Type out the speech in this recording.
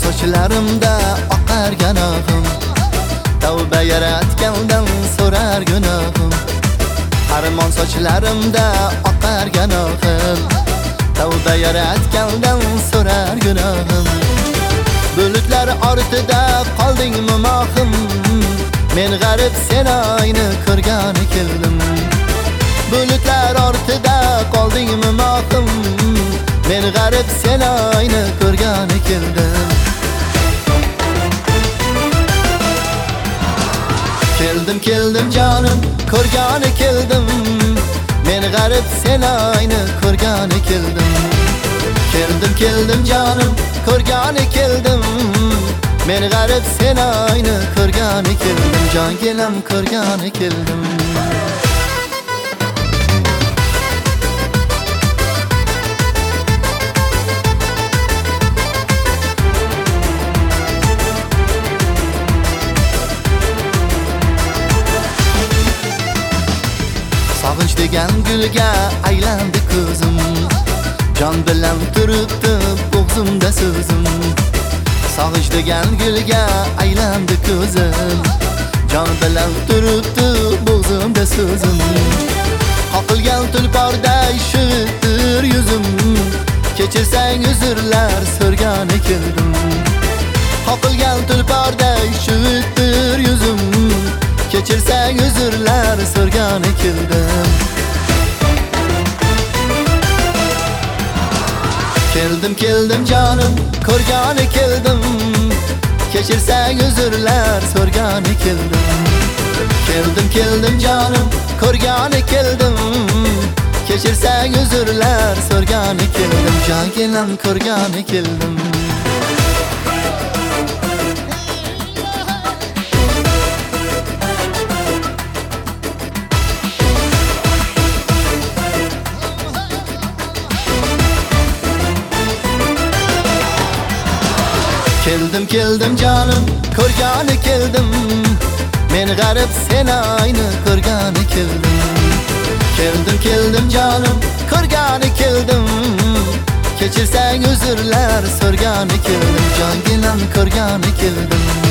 sochlarimda oqar gunohim, tavba yaratgandan so'rar gunohim. Armon sochlarimda oqar gunohim, tavba yaratgandan so'rar gunohim. Bulutlar ortida qoldingmi mohim, men g'arib sen oyni ko'rgani keldim. Bulutlar ortida qoldingmi mohim, men g'arib sen oyni ko'rgani keldim. Keldim jonim, ko'rgani keldim, men g'arib sen oyni ko'rgani keldim. Keldim jonim, ko'rgani keldim, men g'arib sen oyni ko'rgani keldim. Jon kelam ko'rgani keldim. Sog'inch degan gulga aylandi ko'zim, jon bilan turibdi bo'g'zimda so'zim. Sog'inch degan gulga aylandi ko'zim, jon bilan turibdi bo'g'zimda so'zim. Qoqilgan tulporday shivitdir yuzim, kechirsang uzrlar so'rgani keldim. Qoqilgan tulporday shivitdir yuzim, kechirsang uzrlar so'rgani keldim. Keldim jonim, ko'rgani keldim, kechirsang uzrlar so'rgani keldim. Keldim jonim, ko'rgani keldim, kechirsang uzrlar so'rgani keldim. Jon kelam ko'rgani keldim. Keldim jonim, ko'rgani keldim, men g'arib sen oyni ko'rgani keldim. Keldim jonim, ko'rgani keldim, kechirsang uzrlar so'rgani keldim. Jon kelam ko'rgani keldim.